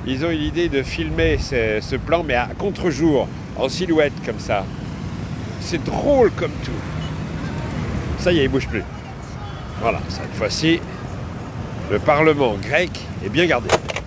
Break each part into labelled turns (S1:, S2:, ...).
S1: ils ont eu l'idée de filmer ce plan, mais à contre-jour, en silhouette comme ça. C'est drôle comme tout. Ça y est, il ne bouge plus. Voilà, cette fois-ci, le Parlement grec est bien gardé.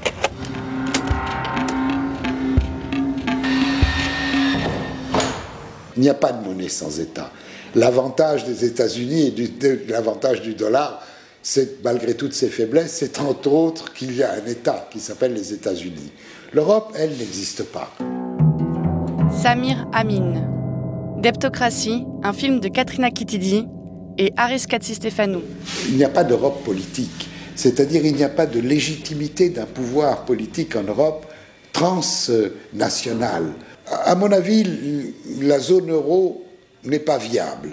S2: Il n'y a pas de monnaie sans État. L'avantage des États-Unis et l'avantage du dollar, c'est malgré toutes ses faiblesses, c'est entre autres qu'il y a un État qui s'appelle les États-Unis. L'Europe, elle, n'existe pas.
S3: Samir Amin. Debtocratie, un film de Katrina Kitidi et Haris Katsistefano.
S2: Il n'y a pas d'Europe politique, c'est-à-dire il n'y a pas de légitimité d'un pouvoir politique en Europe transnational. À mon avis, la zone euro n'est pas viable.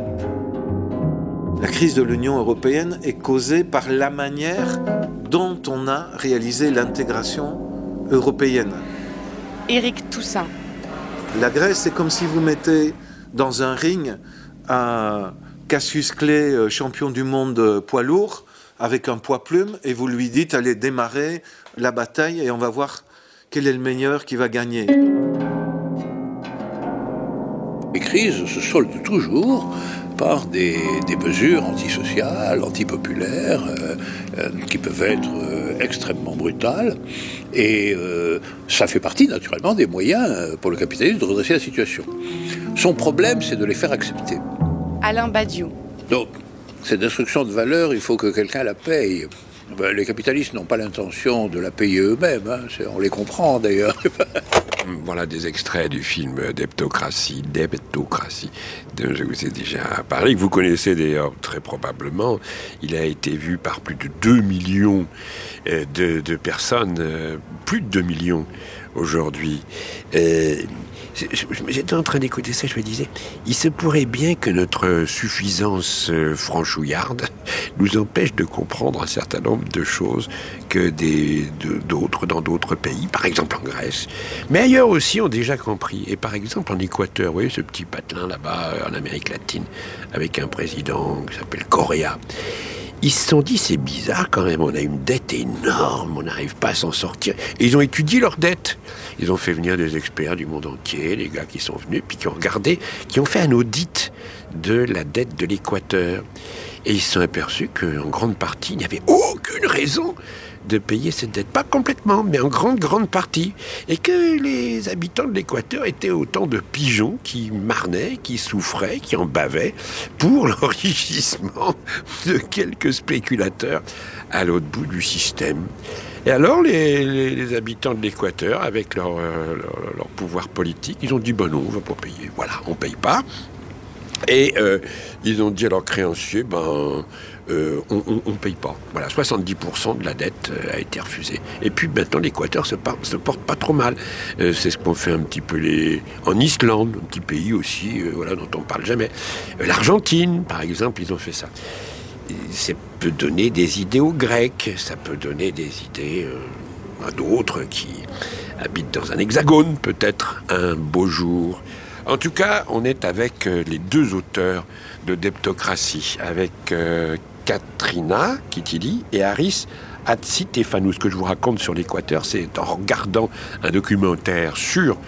S4: La crise de l'Union européenne est causée par la manière dont on a réalisé l'intégration européenne.
S3: Éric Toussaint.
S4: La Grèce, c'est comme si vous mettez dans un ring un Cassius Clay, champion du monde poids lourd, avec un poids plume, et vous lui dites allez démarrer la bataille et on va voir quel est le meilleur qui va gagner.
S5: Les crises se soldent toujours par des mesures antisociales, antipopulaires, qui peuvent être extrêmement brutales. Et ça fait partie naturellement des moyens pour le capitalisme de redresser la situation. Son problème, c'est de les faire accepter.
S3: Alain Badiou.
S5: Donc, cette destruction de valeur, il faut que quelqu'un la paye. Les capitalistes n'ont pas l'intention de la payer eux-mêmes, hein. On les comprend d'ailleurs.
S1: Voilà des extraits du film Debtocratie, dont je vous ai déjà parlé, que vous connaissez d'ailleurs très probablement. Il a été vu par plus de 2 millions de personnes, plus de 2 millions aujourd'hui. J'étais en train d'écouter ça, je me disais, il se pourrait bien que notre suffisance franchouillarde nous empêche de comprendre un certain nombre de choses que d'autres dans d'autres pays, par exemple en Grèce. Mais ailleurs aussi ont déjà compris. Et par exemple en Équateur, vous voyez ce petit patelin là-bas en Amérique latine, avec un président qui s'appelle Correa. Ils se sont dit, c'est bizarre quand même, on a une dette énorme, on n'arrive pas à s'en sortir. Et ils ont étudié leur dette. Ils ont fait venir des experts du monde entier, les gars qui sont venus, puis qui ont regardé, qui ont fait un audit de la dette de l'Équateur. Et ils se sont aperçus qu'en grande partie, il n'y avait aucune raison de payer cette dette. Pas complètement, mais en grande partie. Et que les habitants de l'Équateur étaient autant de pigeons qui marnaient, qui souffraient, qui en bavaient pour l'enrichissement de quelques spéculateurs à l'autre bout du système. Et alors, les habitants de l'Équateur, avec leur pouvoir politique, ils ont dit, non, on ne va pas payer. Voilà, on ne paye pas. Et ils ont dit à leurs créanciers, on ne paye pas. Voilà, 70% de la dette a été refusée. Et puis maintenant, l'Équateur se porte pas trop mal. C'est ce qu'ont fait un petit peu en Islande, un petit pays aussi, dont on ne parle jamais. L'Argentine, par exemple, ils ont fait ça. Ça peut donner des idées aux Grecs, ça peut donner des idées à d'autres qui habitent dans un hexagone, peut-être, un beau jour. En tout cas, on est avec les deux auteurs de Debtocratie, avec Katrina Kitidi et Haris Hatzitefano. Ce que je vous raconte sur l'Équateur, c'est en regardant un documentaire sur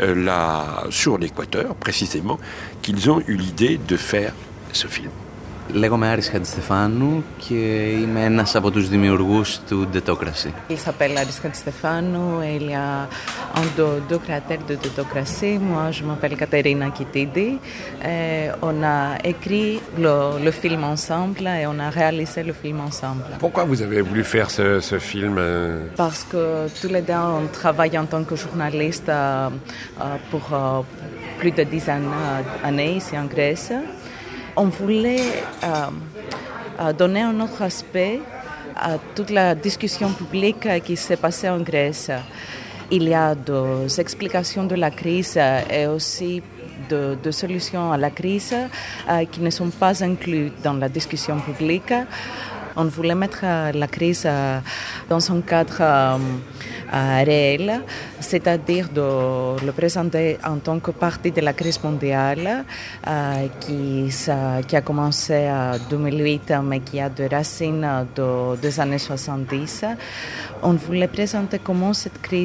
S1: l'Équateur, précisément, qu'ils ont eu l'idée de faire ce film.
S6: Λέγομαι Άρης Χατζηστεφάνου και είμαι ένας από τους δημιουργούς του Debtocratie.
S7: Il s'appelle Aris Hatzistefanou et il y a un des deux créateurs de Debtocratie. Moi, je m'appelle Katerina Kitidi. On a écrit le film ensemble et on a réalisé le film ensemble.
S1: Pourquoi vous avez voulu faire ce film
S7: Parce que tous les deux, on travaille en tant que journaliste pour plus de 10 années ici en Grèce. On voulait donner un autre aspect à toute la discussion publique qui s'est passée en Grèce. Il y a des explications de la crise et aussi de solutions à la crise qui ne sont pas incluses dans la discussion publique. On voulait mettre la crise dans un cadre réel, c'est-à-dire de le présenter en tant que partie de la crise mondiale qui a commencé en 2008 mais qui a des racines des années 70. On voulait présenter comment cette crise